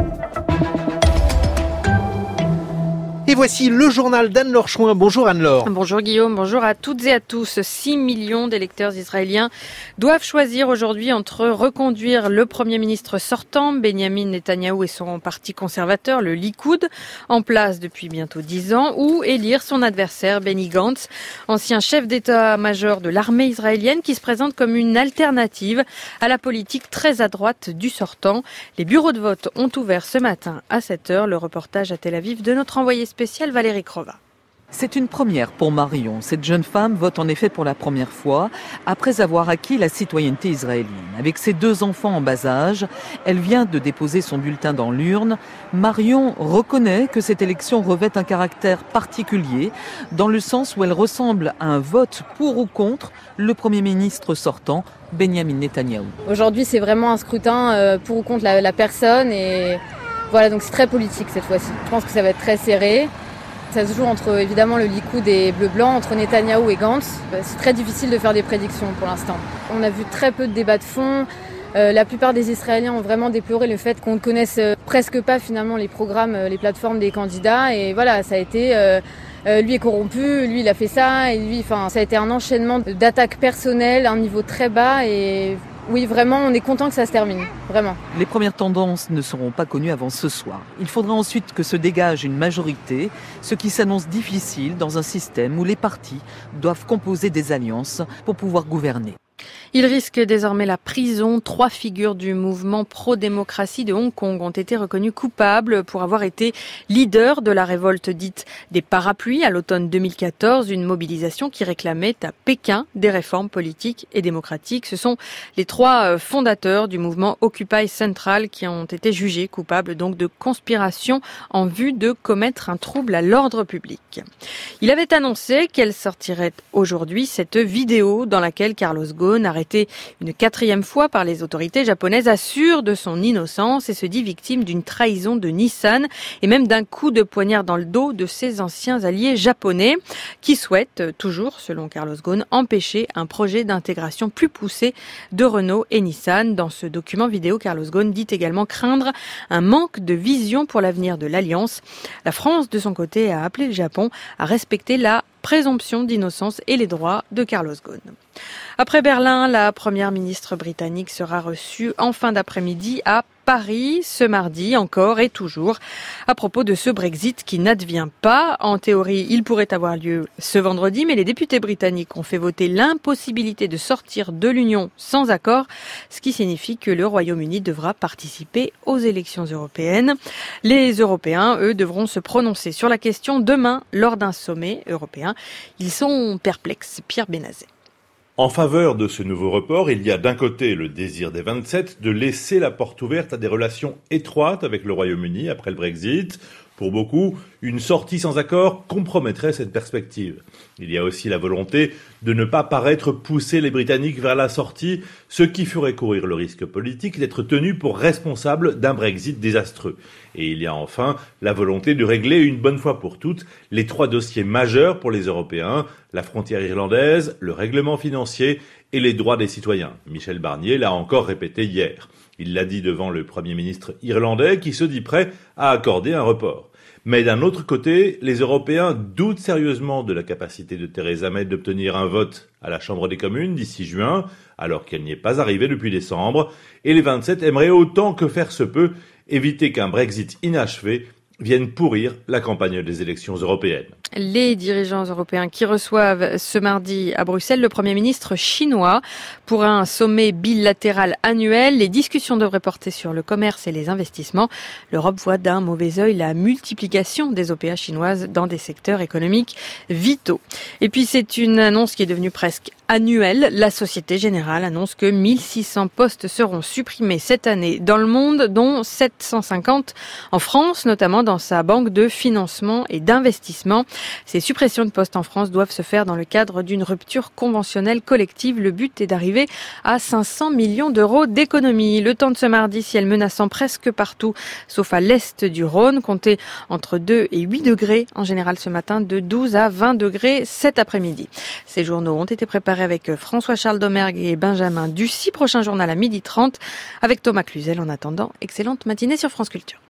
Et voici le journal d'Anne-Laure Chouin. Bonjour Anne-Laure. Bonjour Guillaume, bonjour à toutes et à tous. 6 millions d'électeurs israéliens doivent choisir aujourd'hui entre reconduire le Premier ministre sortant, Benjamin Netanyahou, et son parti conservateur, le Likoud, en place depuis bientôt 10 ans, ou élire son adversaire, Benny Gantz, ancien chef d'état-major de l'armée israélienne, qui se présente comme une alternative à la politique très à droite du sortant. Les bureaux de vote ont ouvert ce matin à 7h. Le reportage à Tel Aviv de notre envoyé spécial Valérie Crova. C'est une première pour Marion. Cette jeune femme vote en effet pour la première fois après avoir acquis la citoyenneté israélienne. Avec ses 2 enfants en bas âge, elle vient de déposer son bulletin dans l'urne. Marion reconnaît que cette élection revêt un caractère particulier dans le sens où elle ressemble à un vote pour ou contre le Premier ministre sortant, Benjamin Netanyahou. Aujourd'hui, c'est vraiment un scrutin pour ou contre la personne et voilà, donc c'est très politique cette fois-ci. Je pense que ça va être très serré. Ça se joue entre évidemment le Likoud et Bleu-Blanc, entre Netanyahou et Gantz. C'est très difficile de faire des prédictions pour l'instant. On a vu très peu de débats de fond. La plupart des Israéliens ont vraiment déploré le fait qu'on ne connaisse presque pas finalement les programmes, les plateformes des candidats. Et voilà, ça a été lui est corrompu, lui il a fait ça, et lui, ça a été un enchaînement d'attaques personnelles à un niveau très bas et oui, vraiment, on est content que ça se termine, vraiment. Les premières tendances ne seront pas connues avant ce soir. Il faudra ensuite que se dégage une majorité, ce qui s'annonce difficile dans un système où les partis doivent composer des alliances pour pouvoir gouverner. Il risque désormais la prison. 3 figures du mouvement pro-démocratie de Hong Kong ont été reconnues coupables pour avoir été leaders de la révolte dite des parapluies à l'automne 2014, une mobilisation qui réclamait à Pékin des réformes politiques et démocratiques. Ce sont les 3 fondateurs du mouvement Occupy Central qui ont été jugés coupables donc de conspiration en vue de commettre un trouble à l'ordre public. Il avait annoncé qu'elle sortirait aujourd'hui cette vidéo dans laquelle Carlos Ghosn, arrêté une 4e fois par les autorités japonaises, assure de son innocence et se dit victime d'une trahison de Nissan et même d'un coup de poignard dans le dos de ses anciens alliés japonais qui souhaitent toujours, selon Carlos Ghosn, empêcher un projet d'intégration plus poussé de Renault et Nissan. Dans ce document vidéo, Carlos Ghosn dit également craindre un manque de vision pour l'avenir de l'Alliance. La France, de son côté, a appelé le Japon à respecter la présomption d'innocence et les droits de Carlos Ghosn. Après Berlin, la première ministre britannique sera reçue en fin d'après-midi à Paris ce mardi encore et toujours à propos de ce Brexit qui n'advient pas. En théorie, il pourrait avoir lieu ce vendredi, mais les députés britanniques ont fait voter l'impossibilité de sortir de l'Union sans accord, ce qui signifie que le Royaume-Uni devra participer aux élections européennes. Les Européens, eux, devront se prononcer sur la question demain lors d'un sommet européen. Ils sont perplexes. Pierre Benazet. En faveur de ce nouveau report, il y a d'un côté le désir des 27 de laisser la porte ouverte à des relations étroites avec le Royaume-Uni après le Brexit. Pour beaucoup, une sortie sans accord compromettrait cette perspective. Il y a aussi la volonté de ne pas paraître pousser les Britanniques vers la sortie, ce qui ferait courir le risque politique d'être tenus pour responsables d'un Brexit désastreux. Et il y a enfin la volonté de régler une bonne fois pour toutes les 3 dossiers majeurs pour les Européens, la frontière irlandaise, le règlement financier et les droits des citoyens. Michel Barnier l'a encore répété hier. Il l'a dit devant le Premier ministre irlandais qui se dit prêt à accorder un report. Mais d'un autre côté, les Européens doutent sérieusement de la capacité de Theresa May d'obtenir un vote à la Chambre des communes d'ici juin, alors qu'elle n'y est pas arrivée depuis décembre, et les 27 aimeraient autant que faire se peut éviter qu'un Brexit inachevé vienne pourrir la campagne des élections européennes. Les dirigeants européens qui reçoivent ce mardi à Bruxelles le Premier ministre chinois pour un sommet bilatéral annuel. Les discussions devraient porter sur le commerce et les investissements. L'Europe voit d'un mauvais œil la multiplication des OPA chinoises dans des secteurs économiques vitaux. Et puis c'est une annonce qui est devenue presque annuelle. La Société Générale annonce que 1600 postes seront supprimés cette année dans le monde, dont 750 en France, notamment dans sa banque de financement et d'investissement. Ces suppressions de postes en France doivent se faire dans le cadre d'une rupture conventionnelle collective. Le but est d'arriver à 500 millions d'euros d'économies. Le temps de ce mardi, ciel menaçant presque partout, sauf à l'est du Rhône. Comptez entre 2 et 8 degrés en général ce matin, de 12 à 20 degrés cet après-midi. Ces journaux ont été préparés avec François-Charles Domergue et Benjamin Ducy. Prochain journal à 12h30 avec Thomas Cluzel. En attendant, excellente matinée sur France Culture.